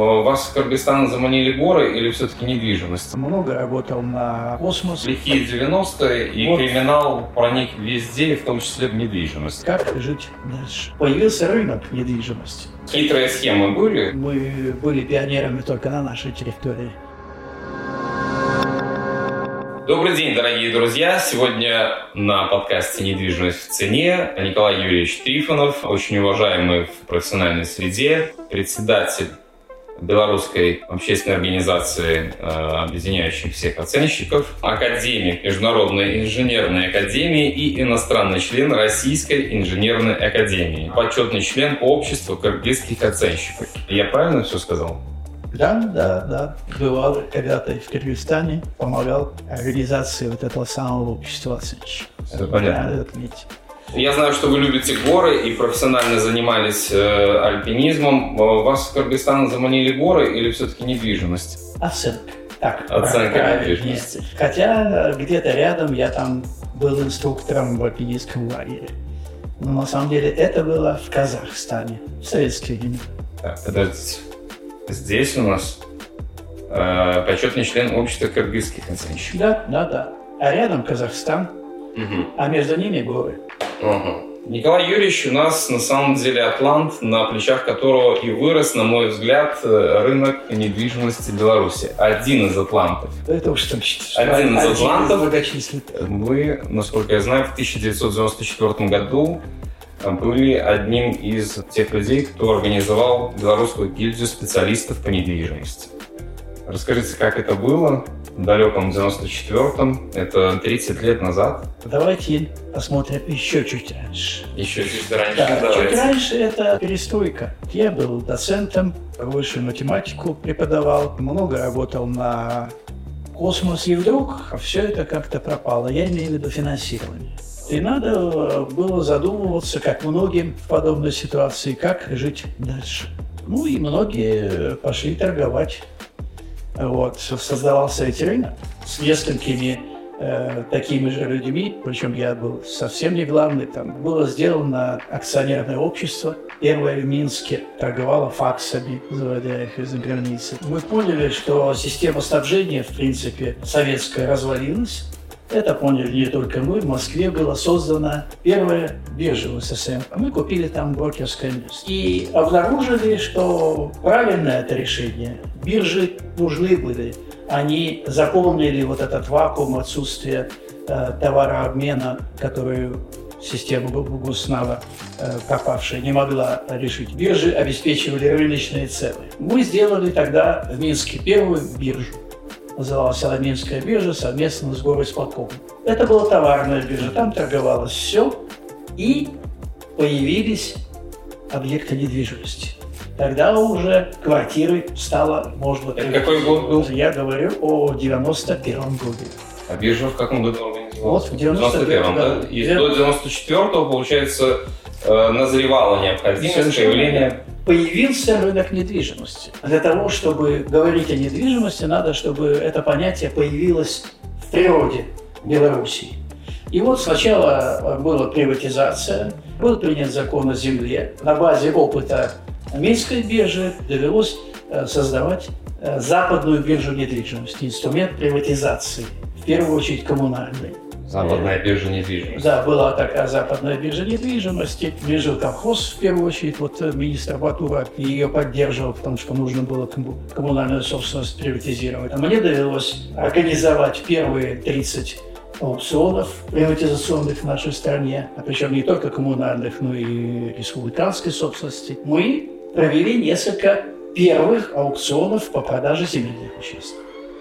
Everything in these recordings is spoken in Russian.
Вас в Кыргызстан заманили горы или все-таки недвижимость? Много работал на космос. Лихие 90-е, и вот. Криминал проник везде, в том числе в недвижимость. Как жить дальше? Появился рынок недвижимости. Хитрые схемы были? Мы были пионерами только на нашей территории. Добрый день, дорогие друзья! Сегодня на подкасте «Недвижимость в цене» Николай Юрьевич Трифонов, очень уважаемый в профессиональной среде, председатель Белорусской общественной организации, объединяющей всех оценщиков, академик Международной инженерной академии и иностранный член Российской инженерной академии, почетный член общества кыргызских оценщиков. Я правильно все сказал? Да. Бывал когда-то в Кыргызстане, помогал организации вот этого самого общества оценщиков. Это понятно. Я знаю, что вы любите горы и профессионально занимались альпинизмом. Вас в Кыргызстан заманили горы или все-таки недвижимость? Оценка. Оценка недвижимости. Хотя где-то рядом я там был инструктором в альпинистском лагере. Но на самом деле это было в Казахстане, в советские времена. Так, подождите. Здесь у нас почетный член общества кыргызских оценщиков. Да. А рядом Казахстан, а между ними горы. Николай Юрьевич у нас на самом деле атлант, на плечах которого и вырос, на мой взгляд, рынок недвижимости Беларуси. Один из атлантов. Это уж точно. Один из атлантов. Вы, насколько я знаю, в 1994 году были одним из тех людей, кто организовал Белорусскую гильдию специалистов по недвижимости. Расскажите, как это было в далеком 94-м, это 30 лет назад? Давайте посмотрим еще чуть раньше. Еще чуть раньше? Да, чуть раньше это перестройка. Я был доцентом, высшую математику преподавал, много работал на космос, и вдруг все это как-то пропало. Я имею в виду финансирование. И надо было задумываться, как многим в подобной ситуации, как жить дальше. Ну и многие пошли торговать. Вот, создавался этот рынок с несколькими такими же людьми, причем я был совсем не главный. Там было сделано акционерное общество, первое в Минске, торговало факсами, заводя их из-за границы. Мы поняли, что система снабжения, в принципе, советская развалилась. Это поняли не только мы. В Москве была создана первая биржа в СССР. Мы купили там брокерское место. И обнаружили, что правильное это решение. Биржи нужны были. Они заполнили вот этот вакуум отсутствия товарообмена, который система Гуснава, попавшая, не могла решить. Биржи обеспечивали рыночные цены. Мы сделали тогда в Минске первую биржу. Называлась Минская биржа совместно с горосполкомом. Это была товарная биржа, там торговалось все, и появились объекты недвижимости. Тогда уже квартиры стало можно... Какой год был? Я говорю о 91-м году. А биржа в каком году организовалась? Вот в 91-м году. И до 94-го, получается, назревала необходимость появления... Появился рынок недвижимости. Для того, чтобы говорить о недвижимости, надо, чтобы это понятие появилось в природе Белоруссии. И вот сначала была приватизация, был принят закон о земле. На базе опыта Минской биржи довелось создавать западную биржу недвижимости, инструмент приватизации, в первую очередь коммунальный. Западная биржа недвижимости. Да, была такая западная биржа недвижимости. Минжилкомхоз, в первую очередь, вот министр Батура ее поддерживал, потому что нужно было коммунальную собственность приватизировать. А мне довелось организовать первые 30 аукционов приватизационных в нашей стране, а причем не только коммунальных, но и республиканской собственности. Мы провели несколько первых аукционов по продаже земельных участков.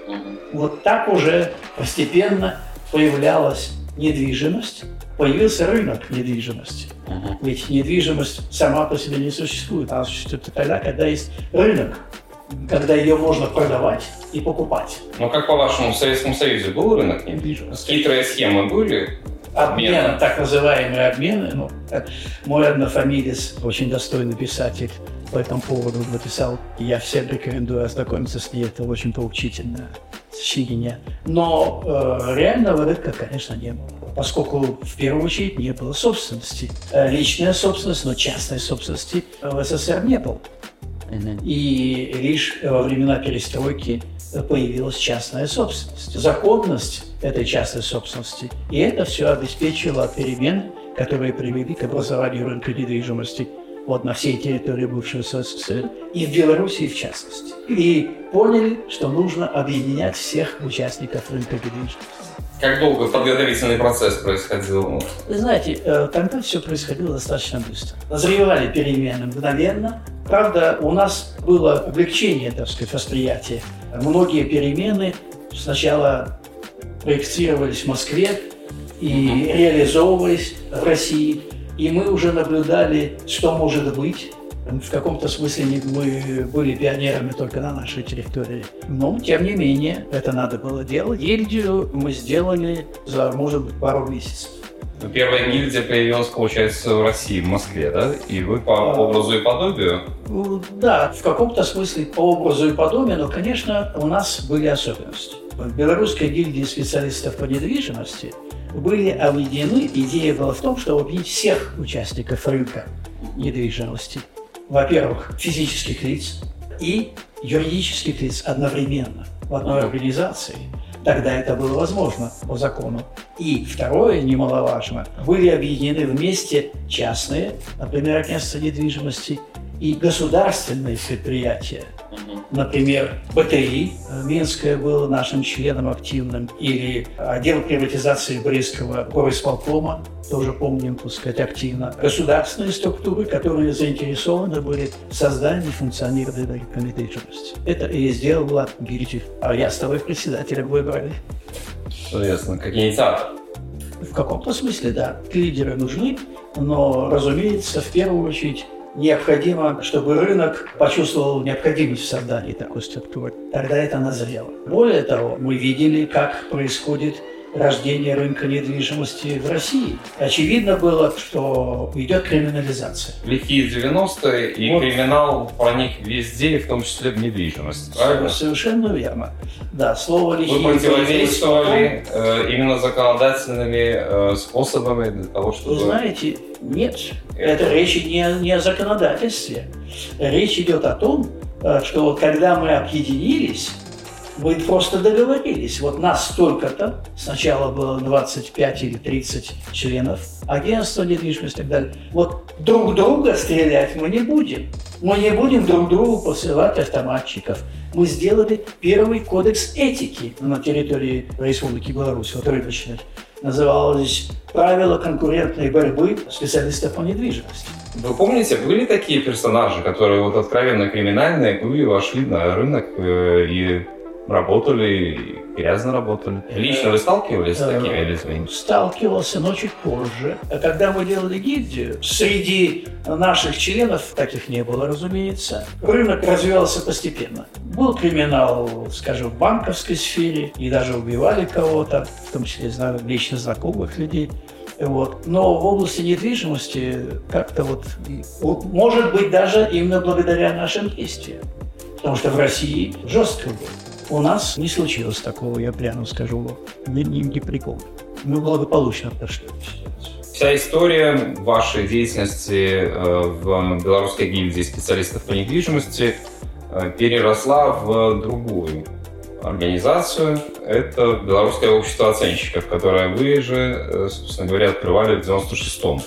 Вот так уже постепенно появлялась недвижимость, появился рынок недвижимости. Ведь недвижимость сама по себе не существует. Она существует тогда, когда есть рынок, когда ее можно продавать и покупать. Ну, как по-вашему, в Советском Союзе был рынок недвижимости? Хитрые схемы были? Обмены, так называемые обмены. Ну, мой однофамилец, очень достойный писатель, по этому поводу написал. Я всем рекомендую ознакомиться с ней, это очень поучительно. Сочинение. Но реального рынка, конечно, не было. Поскольку, в первую очередь, не было собственности. Личная собственность, но частной собственности в СССР не было. И лишь во времена перестройки появилась частная собственность, законность этой частной собственности. И это все обеспечило перемен, которые привели к образованию рынка недвижимости на всей территории бывшего СССР, и в Беларуси в частности. И поняли, что нужно объединять всех участников рынка недвижимости. Как долго подготовительный процесс происходил? Вы знаете, тогда все происходило достаточно быстро. Назревали перемены мгновенно. Правда, у нас было облегчение, так сказать, восприятия. Многие перемены сначала проектировались в Москве и реализовывались в России. И мы уже наблюдали, что может быть. В каком-то смысле мы были пионерами только на нашей территории. Но, тем не менее, это надо было делать. Гильдию мы сделали за, может быть, пару месяцев. Первая гильдия появилась, получается, в России, в Москве, да? И вы по образу и подобию? Да, в каком-то смысле по образу и подобию, но, конечно, у нас были особенности. В Белорусской гильдии специалистов по недвижимости были объединены. Идея была в том, чтобы объединить всех участников рынка недвижимости. Во-первых, физических лиц и юридических лиц одновременно в одной организации. Тогда это было возможно по закону. И второе, немаловажно, были объединены вместе частные, например, агентства недвижимости, и государственные предприятия. Например, БТИ, Минское было нашим членом активным, или отдел приватизации Брестского горисполкома, тоже помним, так сказать, активно. Государственные структуры, которые заинтересованы были в создании и функционировании рынка недвижимости. Это и сделала гильдия. А я стал их председателем выбрали. Интересно, как инициатор. В каком-то смысле, да. Лидеры нужны, но, разумеется, в первую очередь необходимо, чтобы рынок почувствовал необходимость в создании такой структуры. Тогда это назрело. Более того, мы видели, как происходит рождение рынка недвижимости в России. Очевидно было, что идет криминализация. Лихие 90-е, и криминал проник везде, в том числе в недвижимость. Правильно? Совершенно верно. Да, слово «лихие». Вы противодействовали именно законодательными способами для того, чтобы... Вы знаете, нет. Это речь не о законодательстве. Речь идет о том, что когда мы объединились, мы просто договорились. Нас столько-то, сначала было 25 или 30 членов агентства недвижимости и так далее. Друг друга стрелять мы не будем. Мы не будем друг другу посылать автоматчиков. Мы сделали первый кодекс этики на территории Республики Беларусь, рыночный. Называлось «Правила конкурентной борьбы специалистов по недвижимости». Вы помните, были такие персонажи, которые откровенно криминальные, вошли на рынок и работали, и грязно работали? Лично вы сталкивались с такими людьми? Сталкивался, но чуть позже. Когда мы делали гильдию, среди наших членов, таких не было, разумеется, рынок развивался постепенно. Был криминал, скажем, в банковской сфере, и даже убивали кого-то, в том числе лично знакомых людей. Но в области недвижимости как-то может быть, даже именно благодаря нашим действиям. Потому что в России жестко было. У нас не случилось такого, я прямо скажу, не прикол. Мы благополучно прошли. Вся история вашей деятельности в Белорусской гильдии специалистов по недвижимости переросла в другую организацию. Это Белорусское общество оценщиков, которое вы же, собственно говоря, открывали в 96-м.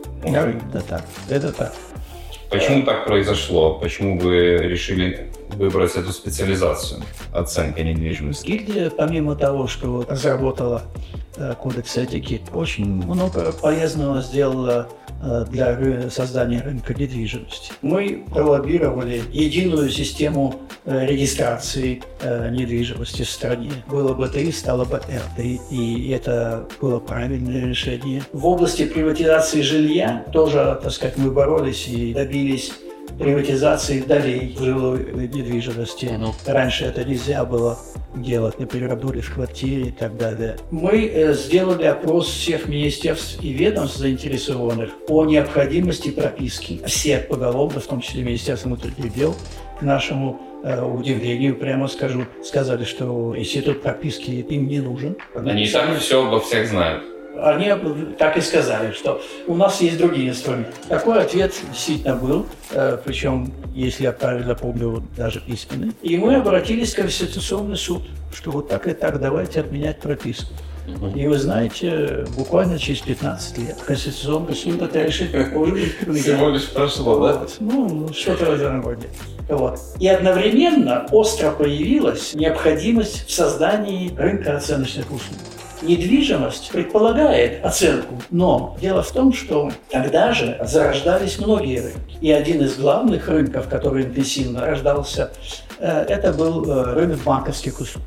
Это так. Почему так произошло? Почему вы решили выбрать эту специализацию оценка недвижимости? Гильдия, помимо того, что разработала кодекс этики, очень много полезного сделала для создания рынка недвижимости. Мы пролоббировали единую систему регистрации недвижимости в стране. Было БТИ, стало БРТИ, и это было правильное решение. В области приватизации жилья тоже, мы боролись и добились приватизации долей жилой недвижимости. Раньше это нельзя было делать, например, доли в квартире и так далее. Мы сделали опрос всех министерств и ведомств заинтересованных о необходимости прописки. Все поголовно, в том числе Министерство внутренних дел, к нашему удивлению, прямо скажу, сказали, что институт прописки им не нужен. Они сами все обо всех знают. Они так и сказали, что у нас есть другие инструменты. Такой ответ действительно был, причем, если я правильно помню, даже письменный. И мы обратились в Конституционный суд, что вот так и так, давайте отменять прописку. И вы знаете, буквально через 15 лет Конституционный суд это решит позже. Всего лишь прошло, да? Ну, что-то в этом роде. Вот. И одновременно остро появилась необходимость в создании рынка оценочных услуг. Недвижимость предполагает оценку, но дело в том, что тогда же зарождались многие рынки. И один из главных рынков, который интенсивно рождался, это был рынок банковских услуг.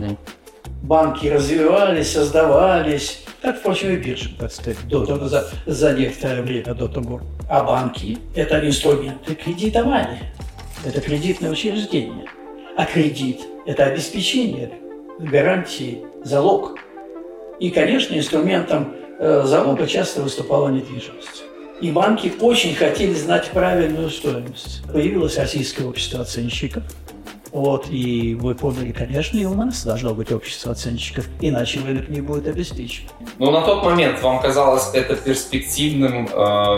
Банки развивались, создавались, как, впрочем, и биржи, так сказать, за некоторое время до того. А банки – это инструменты кредитования, это кредитное учреждение. А кредит – это обеспечение, гарантии, залог. И, конечно, инструментом залога часто выступала недвижимость. И банки очень хотели знать правильную стоимость. Появилось Российское общество оценщиков. Вот, и вы поняли, конечно, и у нас должно быть общество оценщиков, иначе рынок не будет обеспечен. Но на тот момент вам казалось это перспективным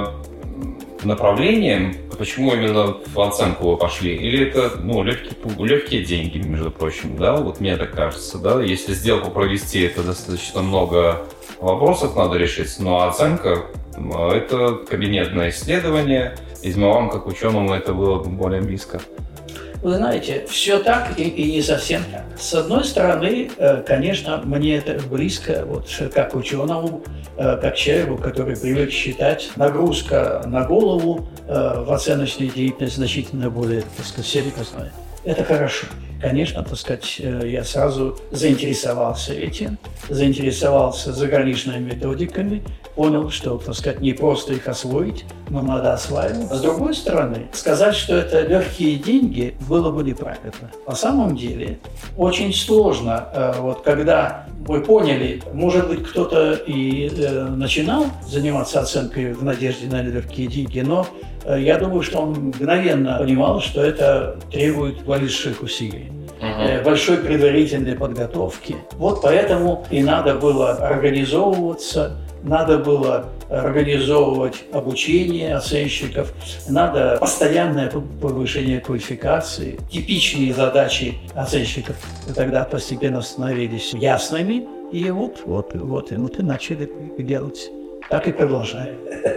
направлением? Почему именно в оценку вы пошли? Или это легкие деньги, между прочим, да? Вот мне так кажется, да? Если сделку провести, это достаточно много вопросов надо решить, но оценка – это кабинетное исследование. Видимо, вам, как ученому, это было более близко. Вы знаете, все так и не совсем так. С одной стороны, конечно, мне это близко, вот, как ученому, как человеку, который привык считать, нагрузка на голову в оценочной деятельности значительно более, так сказать, серьезная. Это хорошо. Конечно, так сказать, я сразу заинтересовался этим, заинтересовался заграничными методиками, понял, что, так сказать, не просто их освоить, но надо осваивать. С другой стороны, сказать, что это легкие деньги, было бы неправильно. На самом деле, очень сложно, вот когда вы поняли, может быть, кто-то и начинал заниматься оценкой в надежде на легкие деньги, но я думаю, что он мгновенно понимал, что это требует больших усилий, большой предварительной подготовки. Вот поэтому и надо было организовываться, надо было организовывать обучение оценщиков, надо постоянное повышение квалификации. Типичные задачи оценщиков тогда постепенно становились ясными, и вот и начали делать. Так и продолжаем.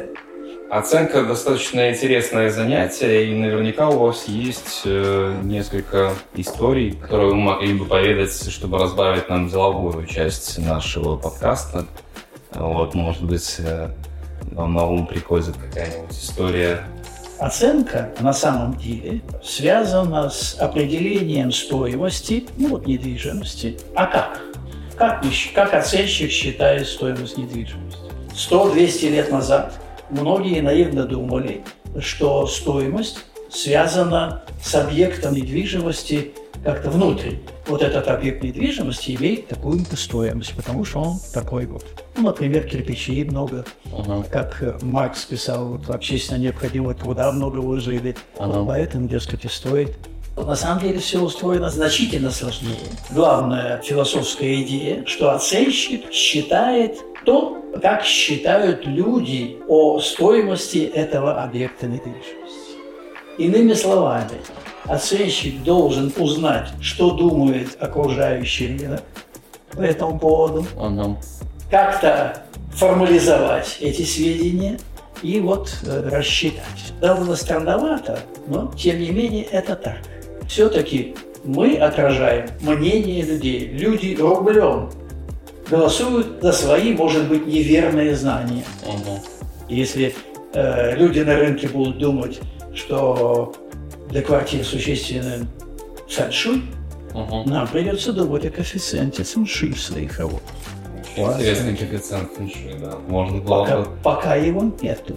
Оценка достаточно интересное занятие, и наверняка у вас есть несколько историй, которые вы могли бы поведать, чтобы разбавить нам деловую часть нашего подкаста. Вот, может быть, вам на ум приходит какая-нибудь история. Оценка на самом деле связана с определением стоимости недвижимости. А как? Как оценщик считает стоимость недвижимости? 100-200 лет назад многие наивно думали, что стоимость связана с объектом недвижимости как-то внутрь. Вот этот объект недвижимости имеет такую-то стоимость, потому что он такой вот. Например, кирпичей много. Как Маркс писал, вот, общественно необходимого труда много вложили. Поэтому, дескать, и стоит. На самом деле все устроено значительно сложнее. Главная философская идея, что оценщик считает то, как считают люди о стоимости этого объекта недвижимости. Иными словами, оценщик должен узнать, что думает окружающий рынок по этому поводу, как-то формализовать эти сведения и вот рассчитать. Довольно странновато, но тем не менее это так. Все-таки мы отражаем мнение людей. Люди рублем голосуют за свои, может быть, неверные знания. Если люди на рынке будут думать, что для квартир существенен фэн-шуй, нам придется думать о коэффициенте фэн-шуй в своих работах. Интересный коэффициент фэн-шуй, да. Можно было пока его нету.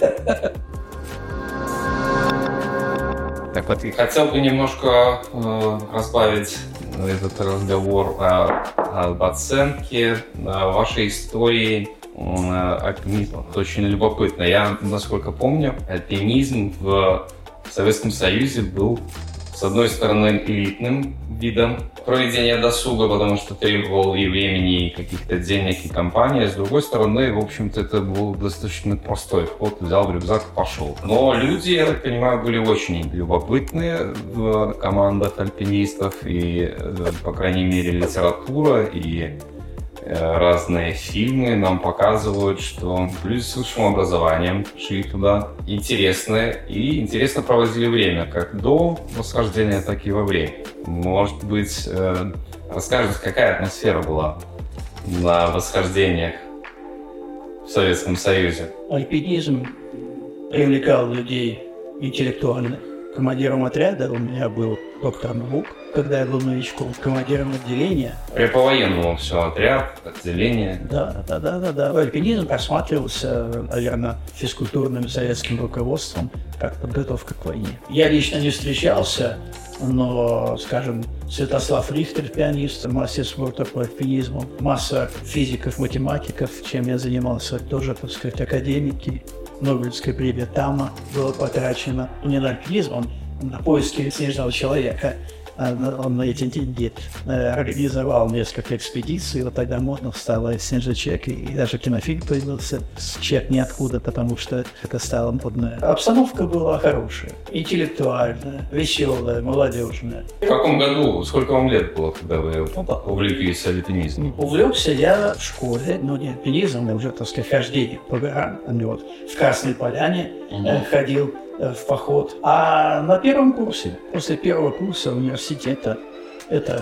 Так вот, я хотел бы немножко разбавить этот разговор об оценке вашей истории альпинизма. Это очень любопытно. Я, насколько помню, альпинизм в Советском Союзе был с одной стороны, элитным видом проведения досуга, потому что требовал и времени, и каких-то денег, и компании. А с другой стороны, в общем-то, это был достаточно простой вход. Взял рюкзак и пошел. Но люди, я так понимаю, были очень любопытные в командах альпинистов. И, по крайней мере, литература и разные фильмы нам показывают, что люди с высшим образованием шли туда интересные и интересно проводили время, как до восхождения, так и во время. Может быть, расскажете, какая атмосфера была на восхождениях в Советском Союзе? Альпинизм привлекал людей интеллектуально. Командиром отряда у меня был доктор наук, когда я был новичком, командиром отделения. По-военному все, отряд, отделение. Да. Альпинизм рассматривался, наверное, физкультурным советским руководством как подготовка к войне. Я лично не встречался, но, скажем, Святослав Рихтер, пианист, мастер спорта по альпинизму, масса физиков, математиков, чем я занимался, тоже, так сказать, академики. Нобелевская премия ТАМА была потрачена не на альпинизм, он на поиски снежного человека. Он на эти деньги организовал несколько экспедиций, вот тогда модно стало «Снежный человек», и даже кинофильм появился с «Человек ниоткуда», потому что это стало модно. Обстановка была хорошая, интеллектуальная, веселая, молодежная. В каком году, сколько вам лет было, когда вы увлеклись альпинизмом? Увлекся я в школе, но не альпинизмом, уже, так сказать, хождение по горам. Вот, в Красной Поляне ходил в поход. А на первом курсе, после первого курса университета, это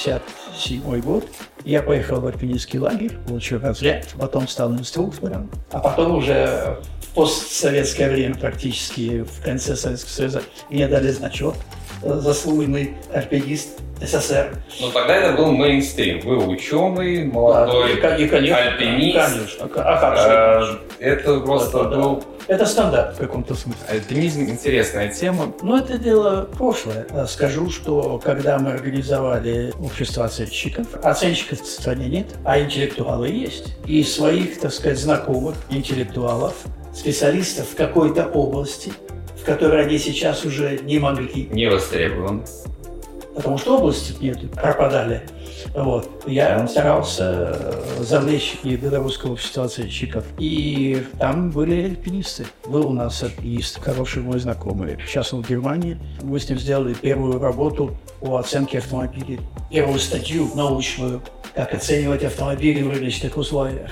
67-й год, я поехал в альпинистский лагерь, получил разряд, потом стал инструктором, а потом уже в постсоветское время, практически в конце Советского Союза, мне дали значок «Заслуженный альпинист СССР». Но тогда это был мейнстрим. Вы ученый, молодой альпинист. Конечно. А как же? Это просто был... Это стандарт в каком-то смысле. Альпинизм – интересная тема. Но это дело прошлое. Скажу, что когда мы организовали общество оценщиков, оценщиков в стране нет, а интеллектуалы есть. И своих, так сказать, знакомых интеллектуалов, специалистов в какой-то области, в которой они сейчас уже не могли. Не востребован. Потому что области нет, пропадали. Вот. Я старался завлечь и белорусского общества оценщиков. И там были альпинисты. Был у нас альпинист, хороший мой знакомый. Сейчас он в Германии. Мы с ним сделали первую работу по оценке автомобилей. Первую статью научную, как оценивать автомобили в рыночных условиях.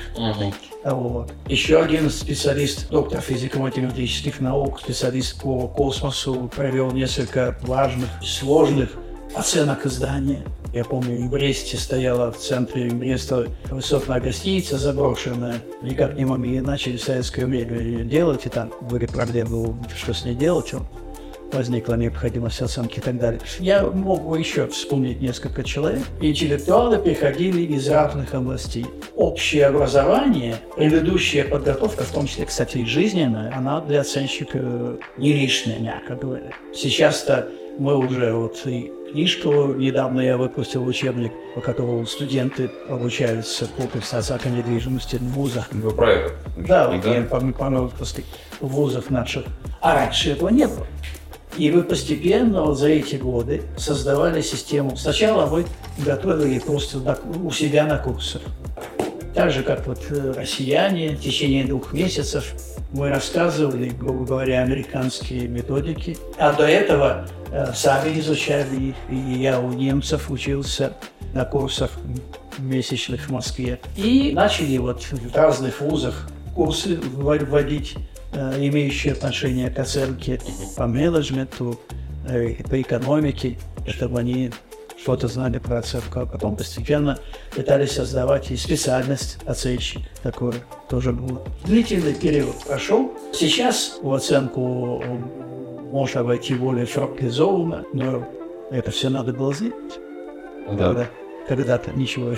Вот. Еще один специалист, доктор физико-математических наук, специалист по космосу, провел несколько важных, сложных оценок здания. Я помню, в Бресте стояла в центре Бреста высотная гостиница заброшенная. Никак не могли, начали в советское время ее делать, и там были проблемы, что с ней делать. Возникла необходимость оценки и так далее. Я мог бы еще вспомнить несколько человек. Интеллектуалы приходили из разных областей. Общее образование, предыдущая подготовка, в том числе, кстати, и жизненная, она для оценщика не лишняя, мягко говоря. Сейчас-то мы уже вот и книжку недавно я выпустил, учебник, по которому студенты обучаются по признакам недвижимости в вузах. Вы про это? Да, вот я помню, в вузах наших. А раньше этого не было. И вы постепенно вот за эти годы создавали систему. Сначала вы готовили просто у себя на курсах. Так же, как вот россияне в течение 2 месяцев мы рассказывали, грубо говоря, американские методики. А до этого сами изучали их. И я у немцев учился на курсах месячных в Москве. И начали вот в разных вузах курсы вводить, имеющие отношение к оценке по менеджменту, по экономике, чтобы они что-то знали про оценку, а потом постепенно пытались создавать и специальность оценщик, такое тоже было. Длительный период прошел. Сейчас в оценку можно войти более формализованно, но это все надо было сделать. Да. Когда-то ничего.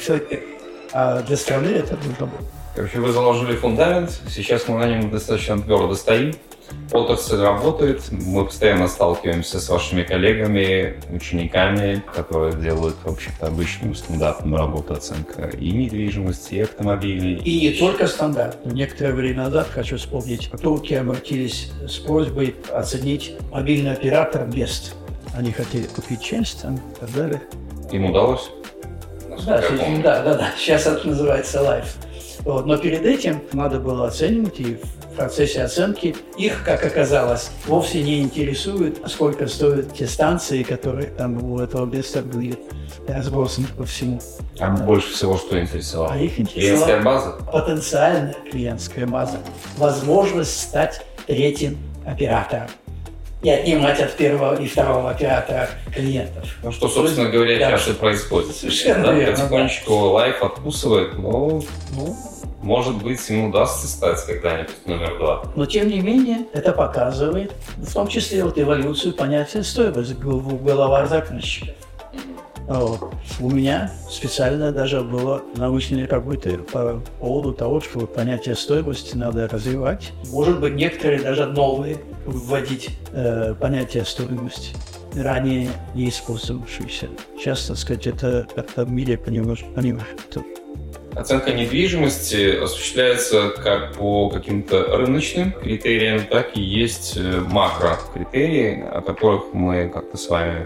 А для страны это нужно было. Короче, вы заложили фундамент, сейчас мы на нем достаточно твердо стоим. Отрасль работает, мы постоянно сталкиваемся с вашими коллегами, учениками, которые делают, в общем-то, обычную стандартную работу оценка и недвижимости, и автомобилей. И не только стандарт. Некоторое время назад, хочу вспомнить, турки обратились с просьбой оценить мобильный оператор мест. Они хотели купить часть там, и так далее. Им удалось? Да. Сейчас это называется Life. Вот. Но перед этим надо было оценивать, и в процессе оценки их, как оказалось, вовсе не интересует, сколько стоят те станции, которые там у этого места были разбросаны по всему. А больше всего что интересовало? А их интересовала клиентская база? Потенциальная клиентская база. Возможность стать третьим оператором и отнимать от первого и второго оператора клиентов. Ну, что, собственно говоря, сейчас и происходит. Совершенно верно. Потихонечку Life откусывает, но, может быть, ему удастся стать когда-нибудь номер 2. Но, тем не менее, это показывает, в том числе, эволюцию понятия стоимости в головах заказчиков. Вот. У меня специально даже было научные работы по поводу того, что понятие стоимости надо развивать. Может быть, некоторые даже новые вводить понятие стоимости, ранее не использовавшиеся. Сейчас, так сказать, это в мире понимаешь. Оценка недвижимости осуществляется как по каким-то рыночным критериям, так и есть макрокритерии, о которых мы как-то с вами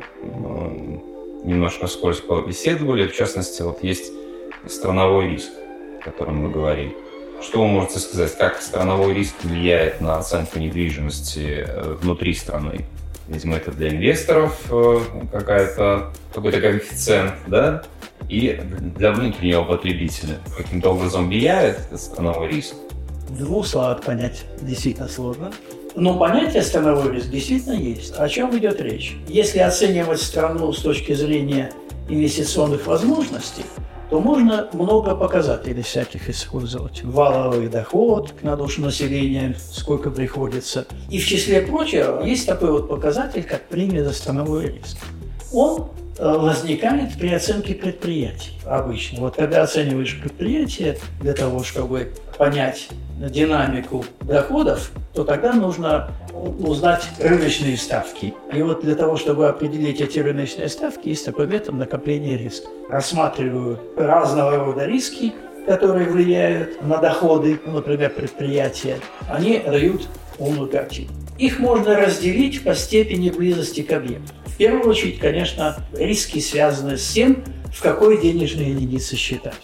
немножко вскользь побеседовали. В частности, вот есть страновой риск, о котором мы говорим. Что вы можете сказать, как страновой риск влияет на оценку недвижимости внутри страны? Видимо, это для инвесторов какой-то коэффициент, да? И для внутреннего потребителя каким-то образом влияет этот страновой риск? В двух словах понять действительно сложно. Но понятие страновой риск действительно есть. О чем идет речь? Если оценивать страну с точки зрения инвестиционных возможностей, то можно много показателей всяких использовать. Валовый доход на душу населения, сколько приходится. И в числе прочего есть такой вот показатель, как премия за страновой риск. Он возникает при оценке предприятий обычно. Вот когда оцениваешь предприятие для того, чтобы понять динамику доходов, то тогда нужно узнать рыночные ставки. И вот для того, чтобы определить эти рыночные ставки, есть такой метод накопления риска. Рассматриваю разного рода риски, которые влияют на доходы, например, предприятия. Они дают полную картину. Их можно разделить по степени близости к объекту. В первую очередь, конечно, риски связаны с тем, в какой денежной единице считать.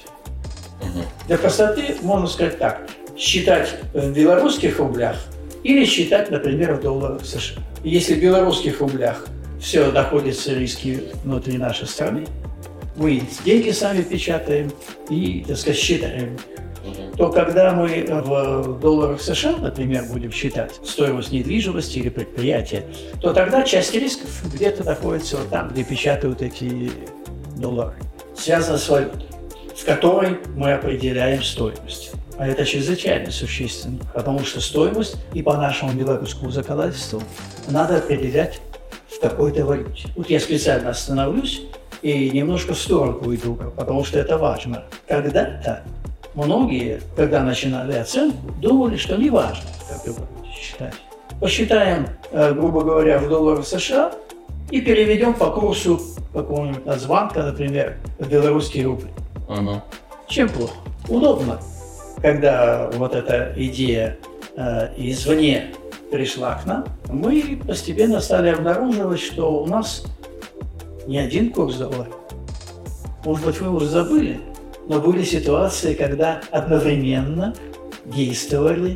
Для простоты можно сказать так. Считать в белорусских рублях или считать, например, в долларах США. Если в белорусских рублях все находятся риски внутри нашей страны, мы деньги сами печатаем и, так сказать, считаем, то когда мы в долларах США, например, будем считать стоимость недвижимости или предприятия, то тогда часть рисков где-то находится вот там, где печатают эти доллары. Связано с валютой, в которой мы определяем стоимость. А это чрезвычайно существенно, потому что стоимость и по нашему белорусскому законодательству надо определять в какой-то валюте. Вот я специально остановлюсь и немножко в сторону уйду, потому что это важно. Когда-то многие, когда начинали оценку, думали, что не важно, как вы будете считать. Посчитаем, грубо говоря, в долларах США и переведем по курсу какого-нибудь Нацбанка, например, в белорусские рубли. Чем плохо? Удобно. Когда вот эта идея извне пришла к нам, мы постепенно стали обнаруживать, что у нас не один курс доллара. Может быть, вы уже забыли, но были ситуации, когда одновременно действовали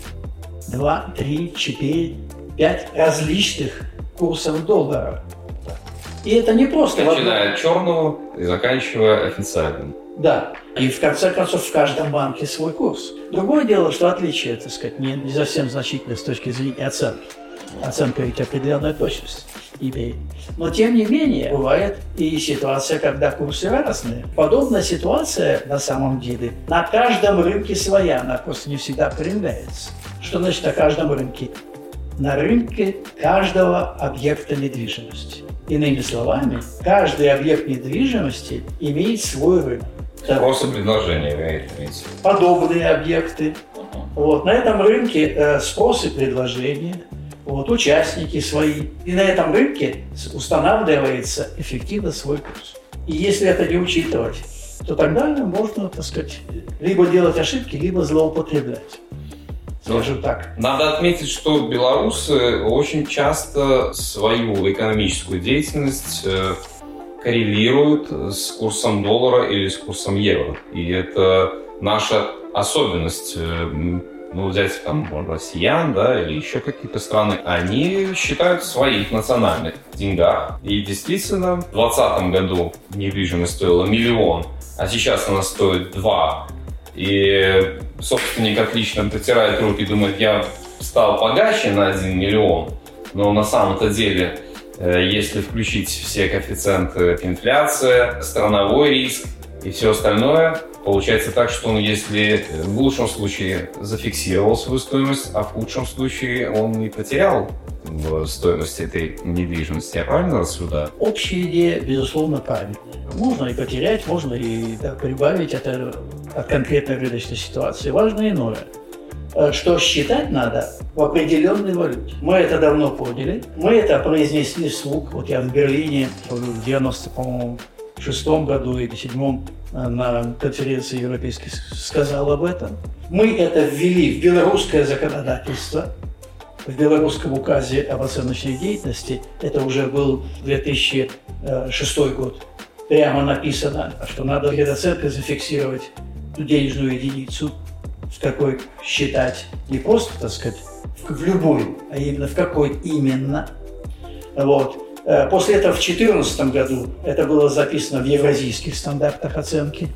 2, 3, 4, 5 различных курсов доллара. И это не просто... Начиная от черного и заканчивая официальным. Да. И в конце концов в каждом банке свой курс. Другое дело, что отличие, так сказать, не совсем значительное с точки зрения оценки. Оценка ведь определенная точность имеет. Но тем не менее, бывает и ситуация, когда курсы разные. Подобная ситуация, на самом деле, на каждом рынке своя, она просто не всегда проявляется. Что значит на каждом рынке? На рынке каждого объекта недвижимости. Иными словами, каждый объект недвижимости имеет свой рынок. Спрос и предложение имеется. Подобные объекты. Вот. На этом рынке спрос и предложение. Вот, участники свои. И на этом рынке устанавливается эффективно свой курс. И если это не учитывать, то тогда можно, так сказать, либо делать ошибки, либо злоупотреблять. скажем так. Надо отметить, что белорусы очень часто свою экономическую деятельность коррелируют с курсом доллара или с курсом евро. И это наша особенность. Ну, взять там россиян, да, или еще какие-то страны, они считают в своих национальных деньгах. И действительно, в 2020 году недвижимость стоила 1 миллион, а сейчас она стоит 2. И собственник отлично потирает руки и думает, я стал богаче на 1 миллион. Но на самом-то деле, если включить все коэффициенты инфляция, страновой риск и все остальное, получается так, что он, если в лучшем случае зафиксировал свою стоимость, а в худшем случае он и потерял в стоимости этой недвижимости. Я правильно рассуждаю? Общая идея, безусловно, правильная. Можно и потерять, можно и прибавить это от конкретной рыночной ситуации. Важно иное, что считать надо в определенной валюте. Мы это давно поняли, мы это произнесли вслух. Вот я в Берлине в 96-м году или 7-м на конференции европейской сказал об этом. Мы это ввели в белорусское законодательство, в белорусском указе об оценочной деятельности. Это уже был 2006 год. Прямо написано, что надо перед оценкой зафиксировать ту денежную единицу, в какой считать не просто, так сказать, в любой, а именно в какой именно. Вот. После этого в 2014 году это было записано в евразийских стандартах оценки,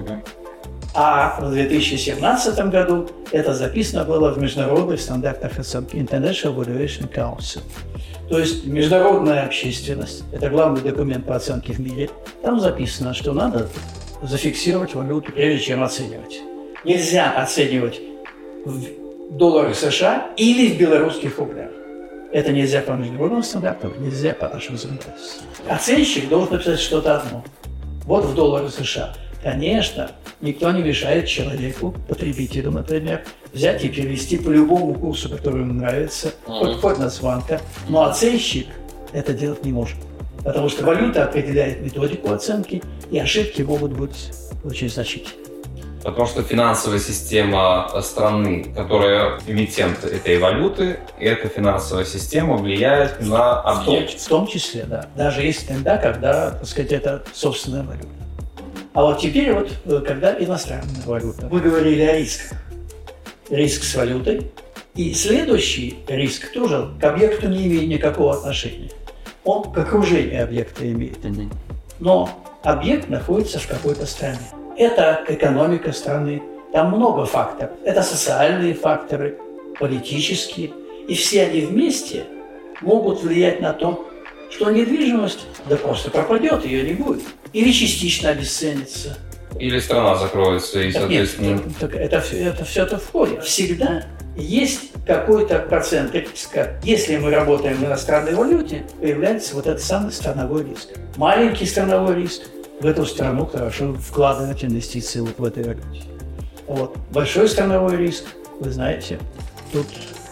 а в 2017 году это записано было в международных стандартах оценки International Valuation Council. То есть международная общественность, это главный документ по оценке в мире, там записано, что надо зафиксировать валюту, прежде чем оценивать. Нельзя оценивать в долларах США или в белорусских рублях. Это нельзя по международным стандартам, нельзя по нашим законодательствам. Оценщик должен написать что-то одно. Вот в долларах США. Конечно, никто не мешает человеку, потребителю, например, взять и перевести по любому курсу, который ему нравится, хоть нацбанка. Но оценщик это делать не может. Потому что валюта определяет методику оценки, и ошибки могут быть очень значительны. Потому что финансовая система страны, которая эмитент этой валюты, эта финансовая система влияет на объект. В том числе, да. Даже если тогда, когда, так сказать, это собственная валюта. А вот теперь вот, когда иностранная валюта. Мы говорили о рисках. Риск с валютой. И следующий риск тоже к объекту не имеет никакого отношения. Он к окружению объекта имеет. Но объект находится в какой-то стране. Это экономика страны, там много факторов. Это социальные факторы, политические. И все они вместе могут влиять на то, что недвижимость да просто пропадет, ее не будет. Или частично обесценится. Или страна закроется, и, соответственно... Нет, это все это входит. Всегда есть какой-то процент риска. Если мы работаем в иностранной валюте, появляется вот этот самый страновой риск. Маленький страновой риск. В эту страну хорошо вкладывать инвестиции вот в этой валюте. Вот. Большой страновой риск, вы знаете, тут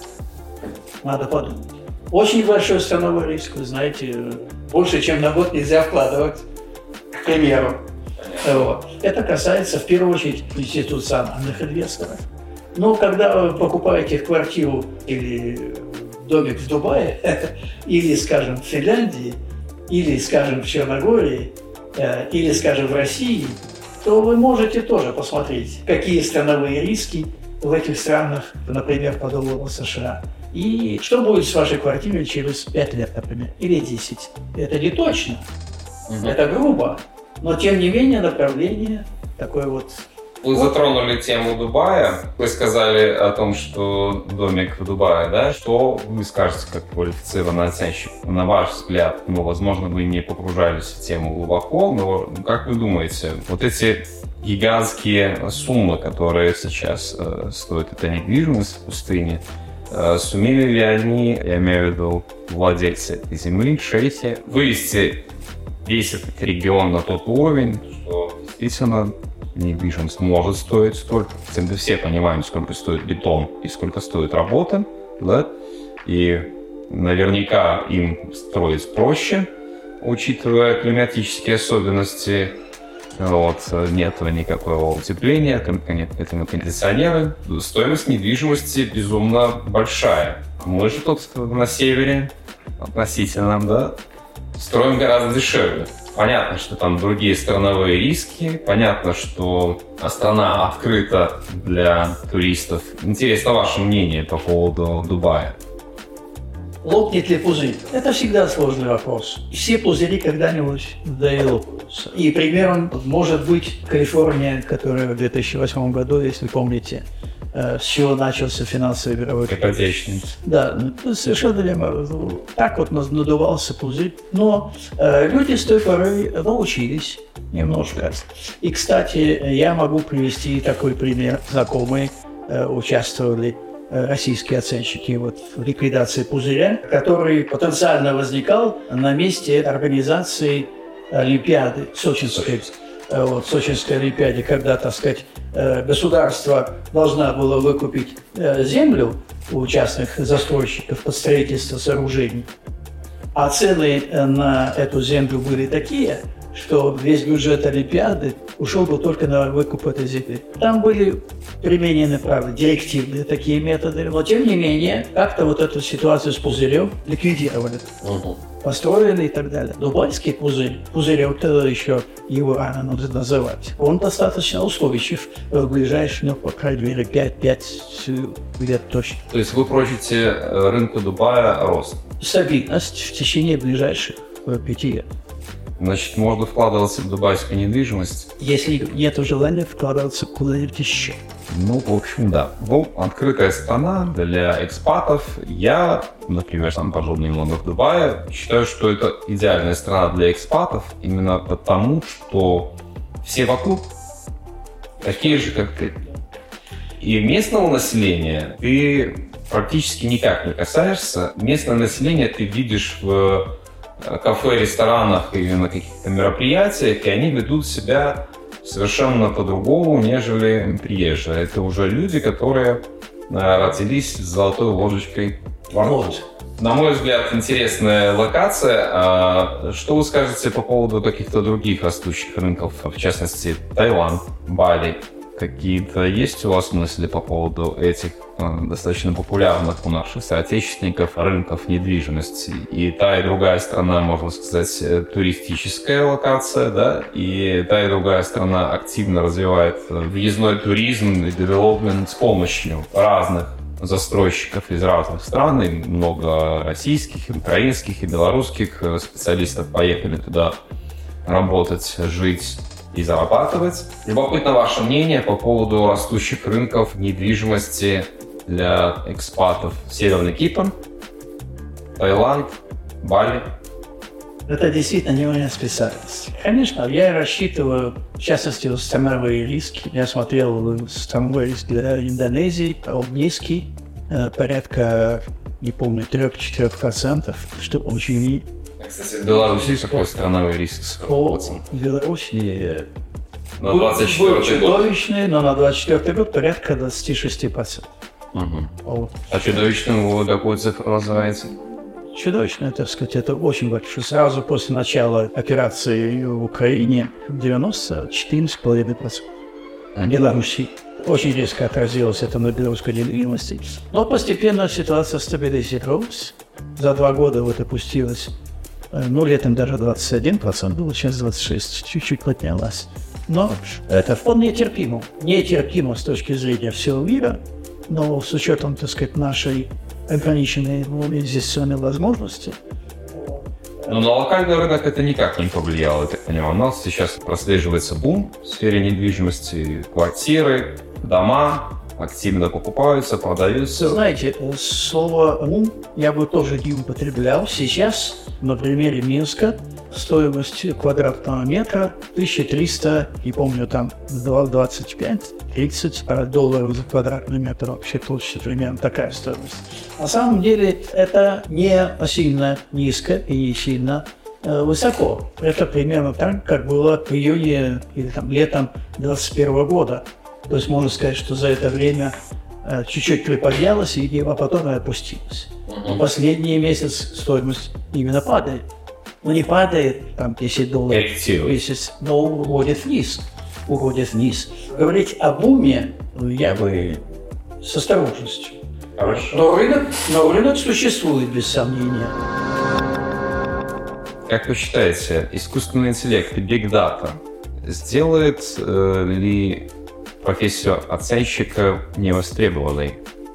надо подумать. Очень большой страновой риск, вы знаете, больше, чем на год нельзя вкладывать, к примеру. Вот. Это касается, в первую очередь, институциональных инвесторов. Но когда вы покупаете квартиру или домик в Дубае, или, скажем, в Финляндии, или, скажем, в Черногории, или, скажем, в России, то вы можете тоже посмотреть, какие страновые риски в этих странах, например, по доллару США. И что будет с вашей квартирой через 5 лет, например, или 10. Это не точно, это грубо, но тем не менее направление такое вот. Вы затронули тему Дубая. Вы сказали о том, что домик в Дубае, да? Что вы скажете как квалифицированный оценщик? На ваш взгляд, возможно, вы не погружались в тему глубоко, но как вы думаете, вот эти гигантские суммы, которые сейчас стоит эта недвижимость в пустыне, сумели ли они, я имею в виду владельцы этой земли, шейхи, вывести весь этот регион на тот уровень, что действительно недвижимость может стоить столько. Мы все понимаем, сколько стоит бетон и сколько стоит работа, да? И наверняка им строить проще, учитывая климатические особенности Вот, нет никакого утепления, нет кондиционеры. Стоимость недвижимости безумно большая. Мы же тут на севере, относительно, да, строим гораздо дешевле. Понятно, что там другие страновые риски, понятно, что страна открыта для туристов. Интересно ваше мнение по поводу Дубая. Лопнет ли пузырь? Это всегда сложный вопрос. Все пузыри когда-нибудь лопнутся. И примером может быть Калифорния, которая в 2008 году, если помните, с чего начался финансовый мировой кризис. Да, совершенно верно. Так вот надувался пузырь. Но люди с той поры научились немножко. И, кстати, я могу привести такой пример. Знакомые участвовали, российские оценщики, в ликвидации пузыря, который потенциально возникал на месте организации Олимпиады Сочинской. В Сочинской Олимпиаде, когда, так сказать, государство должно было выкупить землю у частных застройщиков под строительство сооружений, а цены на эту землю были такие, что весь бюджет Олимпиады ушел бы только на выкуп этой земли. Там были применены, правда, директивные такие методы, но тем не менее, как-то эту ситуацию с пузырем ликвидировали. Построили и так далее. Дубайский пузырь, тогда еще его рано надо называть, он достаточно устойчив в ближайшие, по крайней мере, 5 лет точно. То есть вы просите рынку Дубая рост? Стабильность в течение ближайших 5 лет. Значит, можно вкладываться в дубайскую недвижимость? Если нет желания вкладываться куда-нибудь еще. В общем, да. Открытая страна для экспатов. Я, например, сам пожил немного в Дубае. Считаю, что это идеальная страна для экспатов именно потому, что все вокруг такие же, как ты. И местного населения ты практически никак не касаешься. Местное население ты видишь в кафе, ресторанах или на каких-то мероприятиях, и они ведут себя совершенно по-другому, нежели приезжие. Это уже люди, которые родились с золотой ложечкой во рту. На мой взгляд, интересная локация. Что вы скажете по поводу каких-то других растущих рынков, в частности, Таиланд, Бали? Какие-то есть у вас мысли по поводу этих достаточно популярных у наших соотечественников рынков недвижимости? И та, и другая страна, можно сказать, туристическая локация, да? И та, и другая страна активно развивает въездной туризм и девелопмент с помощью разных застройщиков из разных стран. И много российских, украинских и белорусских специалистов поехали туда работать, жить и зарабатывать. Любопытно ваше мнение по поводу растущих рынков недвижимости для экспатов. Северный Кипр, Таиланд, Бали. Это действительно не моя специальность. Конечно, я рассчитываю, в частности, страновые риски. Я смотрел страновой риск для Индонезии, он низкий, порядка, не помню, 3-4%, что очень... Кстати, в Беларуси какой страновой риск? В Беларуси на 24 был чудовищный, но на 24 год порядка 26%. А чудовищным вы какую цифру называете? Чудовищно, так сказать, это очень большое. Сразу после начала операции в Украине 14,5%. Беларуси очень резко отразилось это на белорусской недвижимости. Но постепенно ситуация стабилизировалась. За 2 года опустилась. Летом даже 21% было, сейчас 26%, чуть-чуть поднялась. Но это вполне терпимо. Нетерпимо с точки зрения всего мира, но с учетом, так сказать, нашей ограниченной инвестиционной возможности. Но на локальный рынок это никак не повлияло, я так понимаю. У нас сейчас прослеживается бум в сфере недвижимости, квартиры, дома активно покупаются, продаются. Знаете, слово «бум» я бы тоже не употреблял. Сейчас, на примере Минска, стоимость квадратного метра 1300, не помню, там 25-30 долларов за квадратный метр. Вообще точно примерно такая стоимость. На самом деле это не сильно низко и не сильно высоко. Это примерно так, как было в июне или летом 2021 года. То есть можно сказать, что за это время чуть-чуть приподнялась и потом опустилась. Но последний месяц стоимость именно падает. Ну, не падает, там, $10 Корректирует. в месяц, но уходит вниз. Говорить о буме я бы с осторожностью. Хорошо. Но рынок существует, без сомнения. Как вы считаете, искусственный интеллект и Big Data сделает ли профессию оценщика невостребованной?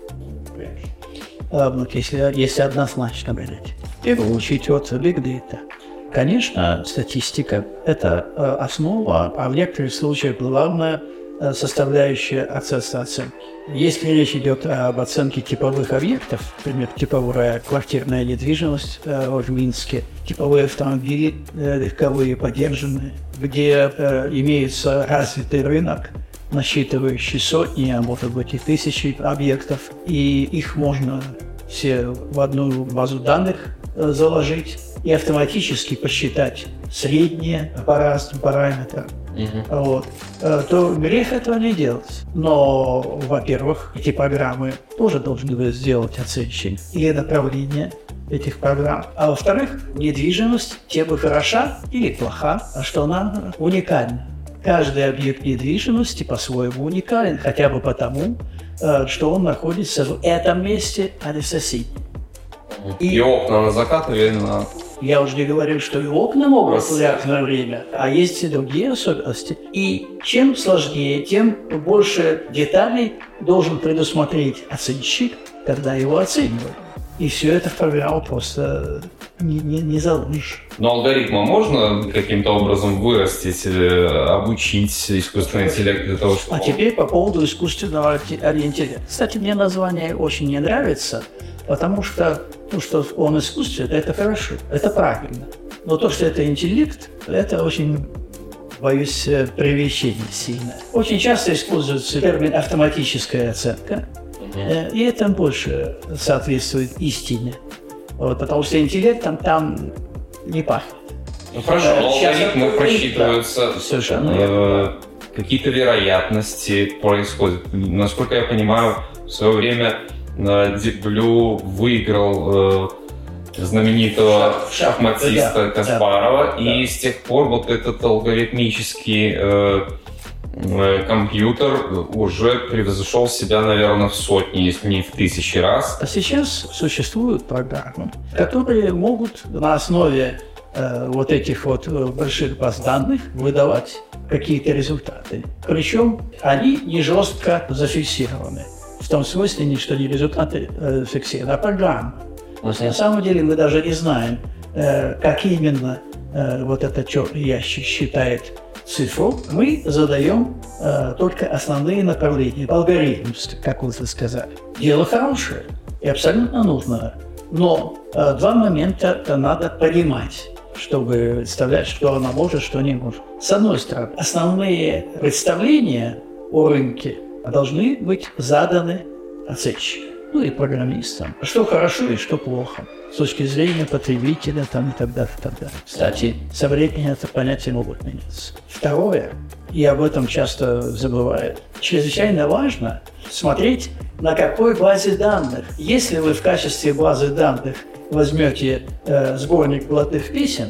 Если однозначно говорить. В первую очередь от Big Data. Конечно, статистика – это основа, а в некоторых случаях главная составляющая процесса оценки. Если речь идет об оценке типовых объектов, например, типовая квартирная недвижимость в Минске, типовые автомобили легковые, подержанные, где имеется развитый рынок, насчитывающий сотни, а может быть и тысячи объектов, и их можно все в одну базу данных заложить и автоматически посчитать средние по разным параметрам. Вот. То грех этого не делать. Но, во-первых, эти программы тоже должны были сделать оценщик или направление этих программ. А во-вторых, недвижимость тем и хороша или плоха, что она уникальна. Каждый объект недвижимости по-своему уникален, хотя бы потому, что он находится в этом месте, а не в соседнем. И окна на закат или на... Я уже не говорю, что и окна могут в разное время, а есть и другие особенности. И чем сложнее, тем больше деталей должен предусмотреть оценщик, когда его оценивают. И все это в программу просто не заложишь. Но алгоритма можно каким-то образом вырастить, обучить искусственный интеллект для того, чтобы... А теперь по поводу искусственного интеллекта. Кстати, мне название очень не нравится, потому что то, что он искусственный, это хорошо, это правильно. Но то, что это интеллект, это очень, боюсь, преувеличение сильное. Очень часто используется термин «автоматическая оценка», и это больше соответствует истине. Вот, потому что интеллектом там не пахнет. Ну хорошо, алгоритмы просчитываются, какие-то вероятности происходят. Насколько я понимаю, в свое время Deep Blue выиграл знаменитого шахматиста Каспарова, и с тех пор вот этот алгоритмический компьютер уже превзошел себя, наверное, в сотни, если не в тысячи раз. А сейчас существуют программы, которые могут на основе вот этих вот больших баз данных выдавать какие-то результаты. Причем они не жестко зафиксированы. В том смысле, что не результаты фиксированы, а программа. На самом деле мы даже не знаем, как именно вот этот черный ящик считает цифру. Мы задаем только основные направления, алгоритм, как вы сказали. Дело хорошее и абсолютно нужное. Но два момента надо понимать, чтобы представлять, что она может, что не может. С одной стороны, основные представления о рынке должны быть заданы оценщикам, ну и программистам. Что хорошо и что плохо с точки зрения потребителя там, и так далее, и так далее. Кстати, со временем это понятие могут меняться. Второе, и об этом часто забывают, чрезвычайно важно смотреть, на какой базе данных. Если вы в качестве базы данных возьмете сборник блатных песен,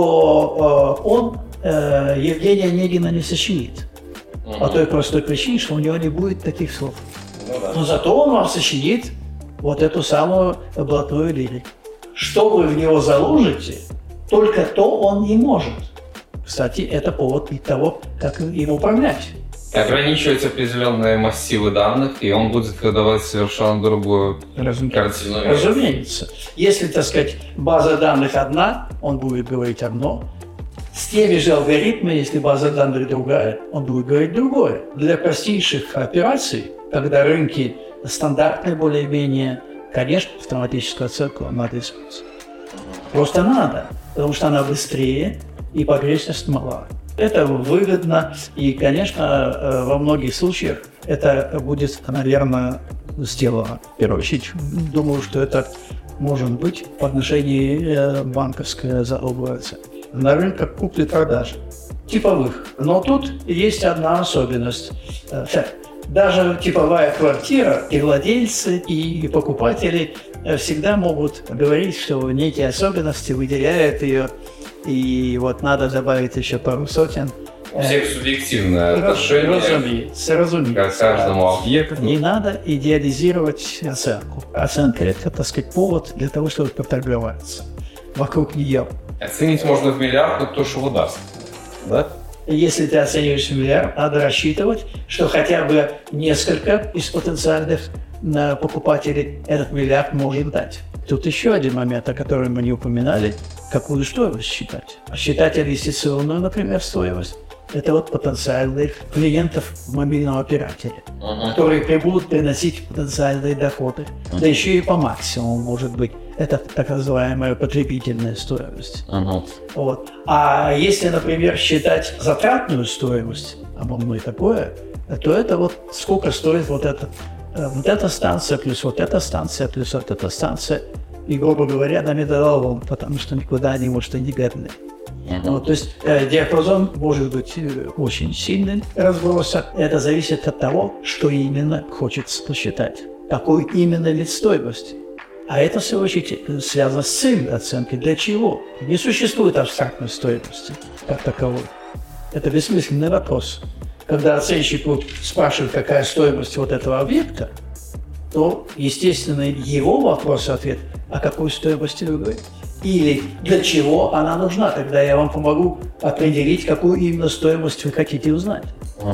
то он Евгения Онегина не сочинит. По той простой причине, что у него не будет таких слов. Но зато он вам сочинит вот эту самую блатную лирику. Что вы в него заложите, только то он не может. Кстати, это повод для того, как им управлять. Ограничивать определенные массивы данных, и он будет выдавать совершенно другую картину. Разумеется. Если, так сказать, база данных одна, он будет говорить одно. С теми же алгоритмами, если база данных другая, он будет говорить другое. Для простейших операций, когда рынки стандартные более-менее, конечно, автоматическую оценку надо использовать. Просто надо, потому что она быстрее и погрешность мала. Это выгодно, и, конечно, во многих случаях это будет, наверное, сделано. В первую очередь, думаю, что это может быть в отношении банковской залоговой оценки. На рынках купли-продажи типовых. Но тут есть одна особенность. Даже типовая квартира, и владельцы, и покупатели всегда могут говорить, что некие особенности выделяют ее и вот надо добавить еще пару сотен. У всех субъективное отношение к каждому объекту. Не надо идеализировать оценку. Оценка – это, так сказать, повод для того, чтобы поторговаться вокруг нее. Оценить можно в миллиард, кто что выдаст. Да? Если ты оцениваешь миллиард, надо рассчитывать, что хотя бы несколько из потенциальных покупателей этот миллиард может дать. Тут еще один момент, о котором мы не упоминали, какую стоимость считать. Считать инвестиционную, например, стоимость. Это вот потенциальных клиентов в мобильном операторе, которые будут приносить потенциальные доходы. Да еще и по максимуму, может быть. Это так называемая потребительная стоимость. Вот. А если, например, считать затратную стоимость, а можно и такое, то это вот сколько стоит вот эта станция, плюс вот эта станция, плюс вот эта станция. И, грубо говоря, на металлолом, потому что никуда они, может, и не годны. Ну, то есть диапазон может быть очень сильным разброса. Это зависит от того, что именно хочется посчитать. Какой именно вид стоимости. А это, в свою очередь, связано с целью оценки. Для чего? Не существует абстрактной стоимости как таковой. Это бессмысленный вопрос. Когда оценщику спрашивают, какая стоимость вот этого объекта, то, естественно, его вопрос-ответ, о какой стоимости вы говорите. Или для чего она нужна, тогда я вам помогу определить, какую именно стоимость вы хотите узнать.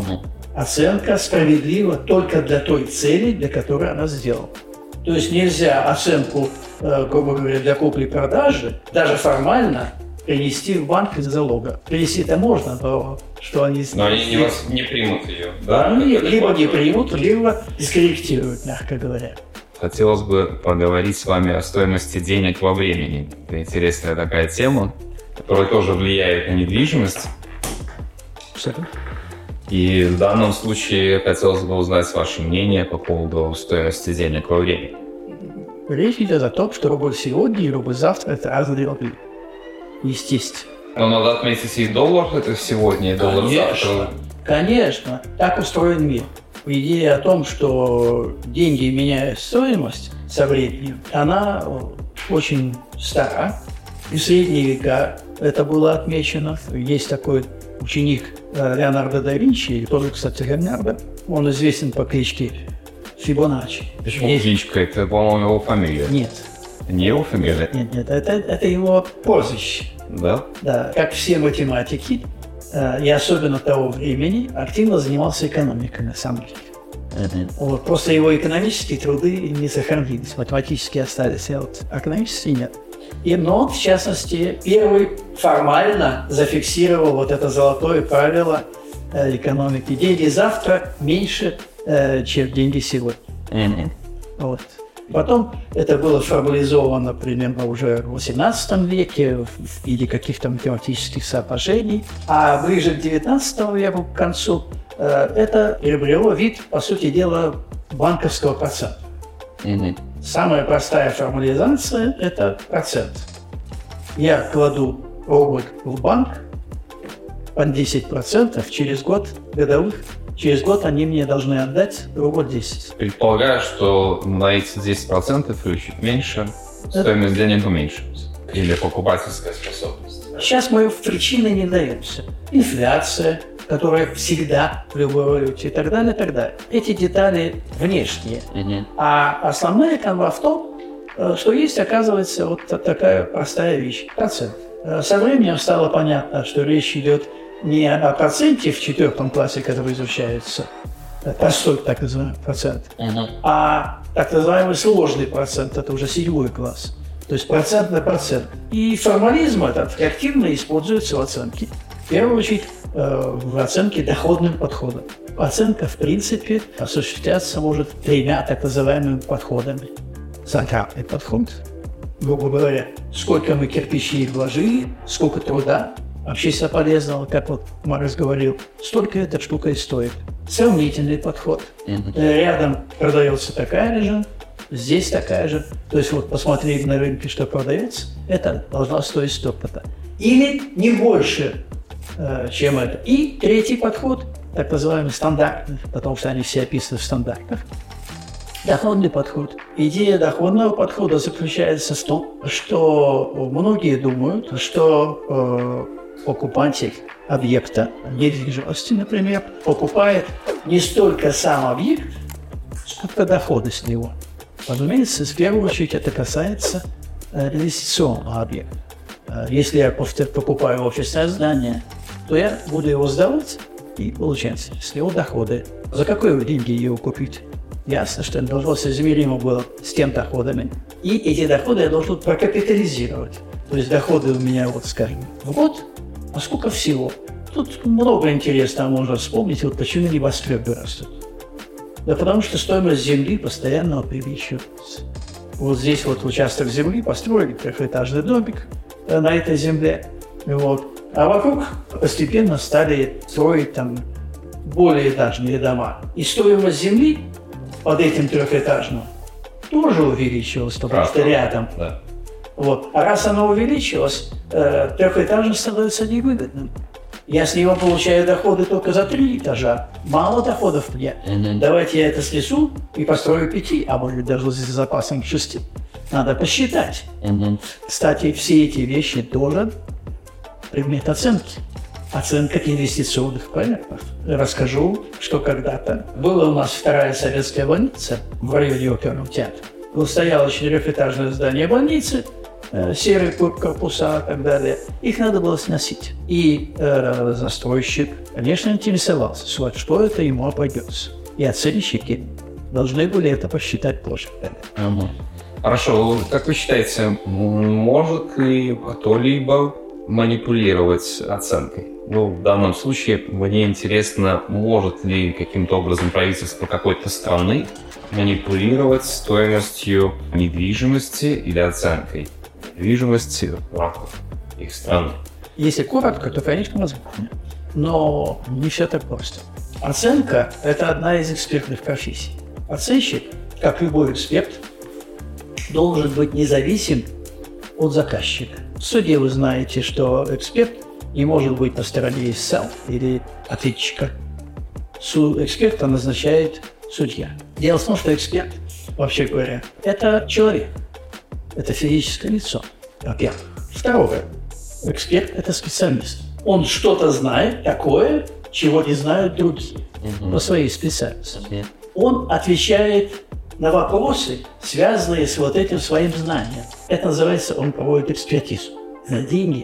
Оценка справедлива только для той цели, для которой она сделана. То есть нельзя оценку, грубо говоря, для купли-продажи, даже формально, принести в банк из залога. Принести-то можно, но что они сделают? Но они не примут ее, да? Либо не примут, либо скорректируют, мягко говоря. Хотелось бы поговорить с вами о стоимости денег во времени. Это интересная такая тема, которая тоже влияет на недвижимость. И в данном случае хотелось бы узнать ваше мнение по поводу стоимости денег во времени. Речь идет о том, что рубль сегодня и рубль завтра – это разные рубли. Естественно. Но надо отметить, и доллар – это сегодня, и доллар завтра. Конечно. Так устроен мир. Идея о том, что деньги меняют стоимость со временем, она очень стара. И в средние века это было отмечено. Есть такой ученик Леонардо да Винчи, тоже, кстати, Леонардо. Он известен по кличке Фибоначчи. Почему кличка? Это, по-моему, его фамилия. Нет. Не его фамилия? Нет, это его прозвище. Да? Да, как все математики, и особенно того времени, активно занимался экономикой, на самом деле. Вот, просто его экономические труды не сохранились, математические остались, а вот экономические нет. Но, в частности, первый формально зафиксировал вот это золотое правило экономики. Деньги завтра меньше, чем деньги сегодня. Вот. Потом это было формализовано примерно уже в XVIII веке в виде каких-то математических соотношений, а ближе к XIX веку, к концу, это приобрело вид, по сути дела, банковского процента. Самая простая формализация – это процент. Я кладу рубль в банк под 10% через год годовых. Через год они мне должны отдать рубль 10. Предполагаю, что на эти 10% или чуть меньше стоимость денег уменьшится. Или покупательская способность. Сейчас мы в причины не даемся. Инфляция, которая всегда в любой валюте и так далее, и так далее. Эти детали внешние. А основная канва в том, что есть, оказывается, вот такая простая вещь – процент. Со временем стало понятно, что речь идет не о проценте в 4 классе, который изучается, простой так называемый процент, а так называемый сложный процент, это уже 7 класс. То есть процент на процент. И формализм этот активно используется в оценке. В первую очередь в оценке доходным подходом. Оценка, в принципе, осуществляться может 3 так называемыми подходами. Затратный подход, грубо говоря, сколько мы кирпичей вложили, сколько труда, общественно полезного, как вот Маркс говорил, столько эта штука и стоит. Сравнительный подход. Рядом продается такая же, здесь такая же. То есть вот посмотреть на рынке, что продается, это должно стоить столько-то. Или не больше, чем это. И третий подход, так называемый стандартный, потому что они все описаны в стандартах. Доходный подход. Идея доходного подхода заключается в том, что многие думают, что покупатель объекта недвижимости, например, покупает не столько сам объект, сколько доходы с него. Разумеется, в первую очередь это касается инвестиционного объекта. Если я покупаю офисное здание, то я буду его сдавать и получать с него доходы. За какие деньги его купить? Ясно, что это должно соизмеримо было с тем доходами. И эти доходы я должен прокапитализировать. То есть доходы у меня, вот скажем, в год, а сколько всего? Тут много интересного можно вспомнить, вот почему небоскребы растут. Да потому что стоимость земли постоянно увеличивается. Вот здесь вот участок земли, построили трехэтажный домик на этой земле. Вот. А вокруг постепенно стали строить там более этажные дома. И стоимость земли под этим трехэтажным тоже увеличилась, потому что рядом. Да. Вот. А раз оно увеличилось, трехэтажный становится невыгодным. Я с него получаю доходы только за 3 этажа. Мало доходов мне. Давайте я это снесу и построю 5, а может даже с запасом 6. Надо посчитать. Кстати, все эти вещи тоже предмет оценки. Оценка инвестиционных проектов. Расскажу, что когда-то была у нас вторая советская больница в районе оперного театра. Стояло 4-этажное здание больницы, серые корпуса и так далее. Их надо было сносить. И застройщик, конечно, интересовался, что это ему обойдется. И оценщики должны были это посчитать позже. Хорошо, как вы считаете, может ли кто-либо манипулировать оценкой? В данном случае мне интересно, может ли каким-то образом правительство какой-то страны манипулировать стоимостью недвижимости или оценкой недвижимости в рамках их страны? Если коротко, то, конечно, возможно. Но не все так просто. Оценка – это одна из экспертных профессий. Оценщик, как любой эксперт, должен быть независим от заказчика. В суде вы знаете, что эксперт не может быть на стороне истца или ответчика. Эксперта назначает судья. Дело в том, что эксперт, вообще говоря, это человек. Это физическое лицо. Во-первых. Второе. Эксперт – это специалист. Он что-то знает такое, чего не знают другие по своей специальности. Он отвечает на вопросы, связанные с вот этим своим знанием. Это называется, он проводит экспертизу. На деньги.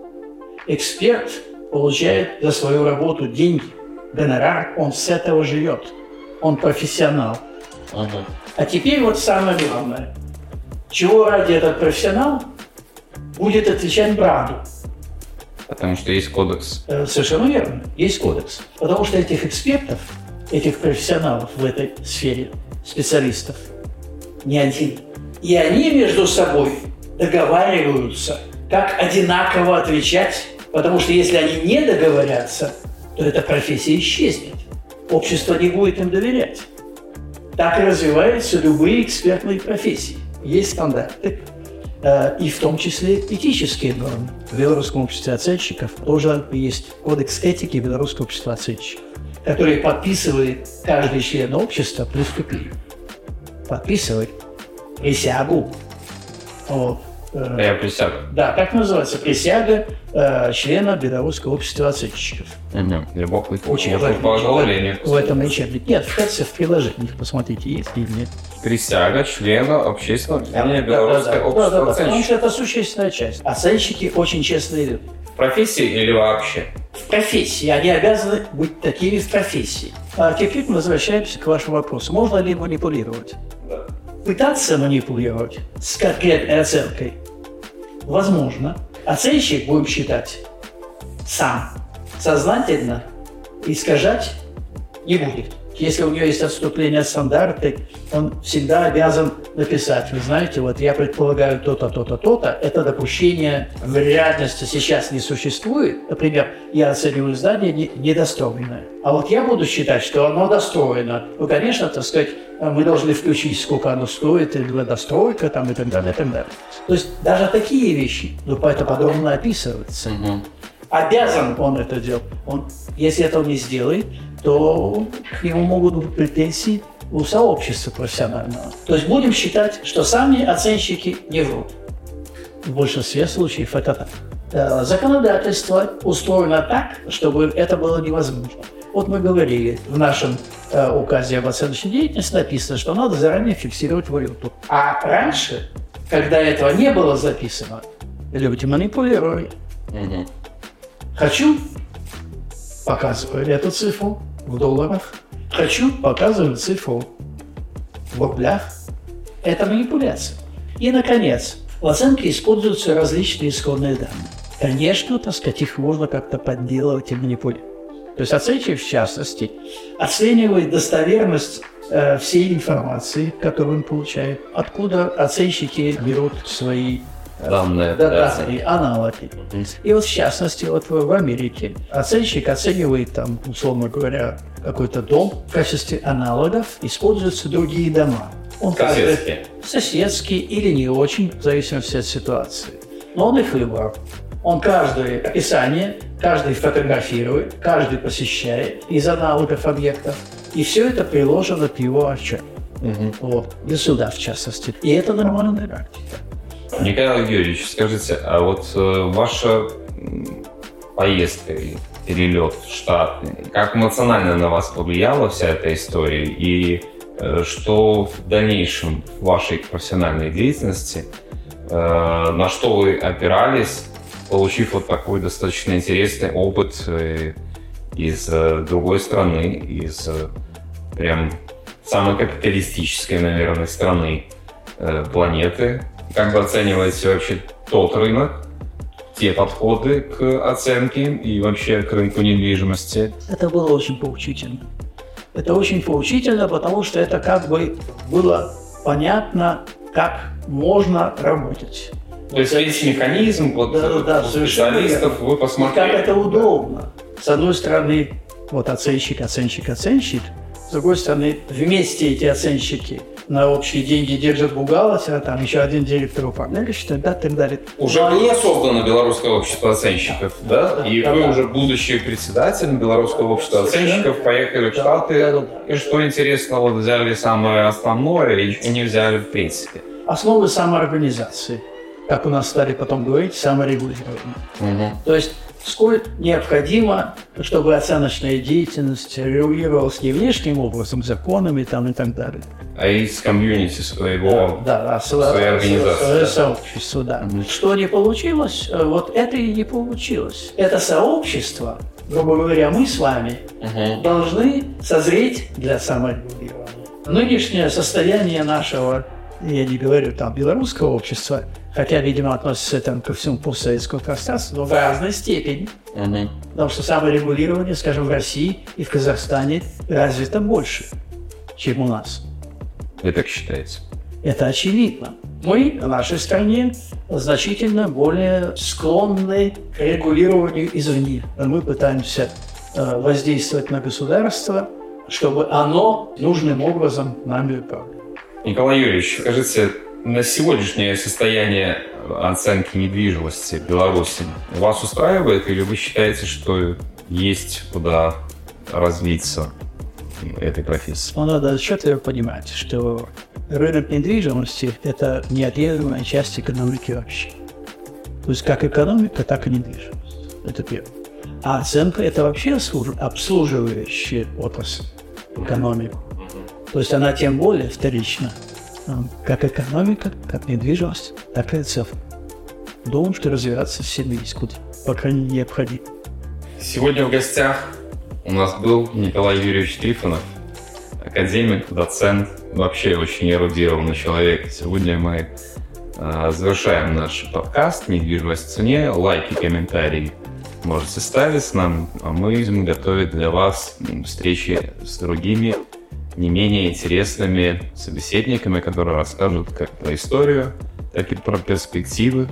Эксперт получает за свою работу деньги, гонорар, он с этого живет. Он профессионал. А теперь вот самое главное. Чего ради этот профессионал будет отвечать правду? Потому что есть кодекс. Совершенно верно. Есть кодекс. Потому что этих экспертов, этих профессионалов в этой сфере, специалистов, не один. И они между собой договариваются, как одинаково отвечать, потому что если они не договорятся, то эта профессия исчезнет. Общество не будет им доверять. Так и развиваются любые экспертные профессии. Есть стандарты, и в том числе этические нормы. В Белорусском обществе оценщиков тоже есть кодекс этики Белорусского общества оценщиков, который подписывает каждый член общества при вступлении. Подписывает присягу. Вот. Я присягу. Да, так называется присяга члена Белорусского общества оценщиков. Очень положение. В этом учебнике. Нет, в приложениях, посмотрите, есть или нет. Присяга члена общественного объединения Белорусского общества оценщиков. Потому что это существенная часть. Оценщики очень честные люди. В профессии или вообще? В профессии. Они обязаны быть такими в профессии. А теперь мы возвращаемся к вашему вопросу. Можно ли манипулировать? Да. Пытаться манипулировать с конкретной оценкой возможно. Оценщик, будем считать, сам сознательно искажать не будет. Если у него есть отступление от стандарта, он всегда обязан написать: вы знаете, вот я предполагаю то-то, то-то, то-то, это допущение в реальности сейчас не существует. Например, я оцениваю здание недостроенное. А вот я буду считать, что оно достроено. Ну, конечно, так сказать, мы должны включить, сколько оно стоит, или достройка, там, и так далее, и так далее. То есть даже такие вещи, это подробно описывается. Обязан он это делать. Если этого не сделает, то к нему могут быть претензии у сообщества профессионального. То есть будем считать, что сами оценщики не врут. В большинстве случаев это так. Законодательство устроено так, чтобы это было невозможно. Вот мы говорили, в нашем указе об оценочной деятельности написано, что надо заранее фиксировать валюту. А раньше, когда этого не было записано, люди манипулировали. Хочу – показываю эту цифру в долларах. Хочу – показываю цифру в рублях. Это манипуляция. И, наконец, в оценке используются различные исходные данные. Конечно, так сказать, их можно как-то подделывать и манипулировать. То есть оценщик, в частности, оценивает достоверность всей информации, которую он получает, откуда оценщики берут свои данные, аналоги. И вот в частности, вот в Америке оценщик оценивает там, условно говоря, какой-то дом в качестве аналогов, используются другие дома. Он соседские или не очень, в зависимости от ситуации. Но он их выбрал. Он каждое описание, каждый фотографирует, каждый посещает из аналогов объектов. И все это приложено к его отчету. Вот. Для суда, в частности. И это нормальная практика. Николай Юрьевич, скажите, а вот ваша поездка и перелет в Штаты, как эмоционально на вас повлияла вся эта история? И что в дальнейшем в вашей профессиональной деятельности, на что вы опирались, получив вот такой достаточно интересный опыт из другой страны, из прям самой капиталистической, наверное, страны планеты? Как вы оцениваете вообще тот рынок, те подходы к оценке и вообще к рынку недвижимости? Это было очень поучительно. Это очень поучительно, потому что это как бы было понятно, как можно работать. То есть весь механизм специалистов вы посмотрели. Как это удобно. С одной стороны, вот оценщик. С другой стороны, вместе эти оценщики на общие деньги держат бухгалтера, там еще один директор управляющий, да, так далее. Уже было создано Белорусское общество оценщиков, да? И вы уже, будучи председателем Белорусского общества оценщиков, поехали в Штаты. И что интересно, вот взяли самое основное и не взяли в принципе. Основы самоорганизации. Как у нас стали потом говорить, саморегулирование. То есть, сколь необходимо, чтобы оценочная деятельность регулировалась не внешним образом, законами там, и так далее. А из комьюнити своего, своей организации. Сообщества, да. Что не получилось, вот это и не получилось. Это сообщество, грубо говоря, мы с вами должны созреть для саморегулирования. Нынешнее состояние нашего, я не говорю там белорусского общества, хотя, видимо, относится там ко всему постсоветскому пространству, но в разной степени. Потому что саморегулирование, скажем, в России и в Казахстане развито больше, чем у нас. Вы так считаете? Это очевидно. Мы в нашей стране значительно более склонны к регулированию извне. Мы пытаемся воздействовать на государство, чтобы оно нужным образом нами управляло. Николай Юрьевич, скажите, на сегодняшнее состояние оценки недвижимости в Беларуси вас устраивает, или вы считаете, что есть куда развиться этой профессии? Надо отчетливо понимать, что рынок недвижимости – это неотъемлемая часть экономики вообще. То есть как экономика, так и недвижимость. Это первое. А оценка – это вообще обслуживающая отрасль экономику. То есть она тем более вторична. Как экономика, как недвижимость, так и оценка. Думаю, что развиваться всем есть куда, по крайней мере, необходимо. Сегодня в гостях у нас был Николай Юрьевич Трифонов, академик, доцент, вообще очень эрудированный человек. Сегодня мы завершаем наш подкаст «Недвижимость в цене». Лайки, комментарии можете ставить нам, а мы будем готовить для вас встречи с другими не менее интересными собеседниками, которые расскажут как про историю, так и про перспективы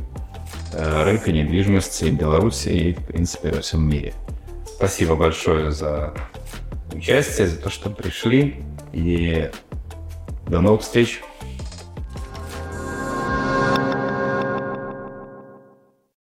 рынка недвижимости в Беларуси и, в принципе, во всем мире. Спасибо большое за участие, за то, что пришли, и до новых встреч!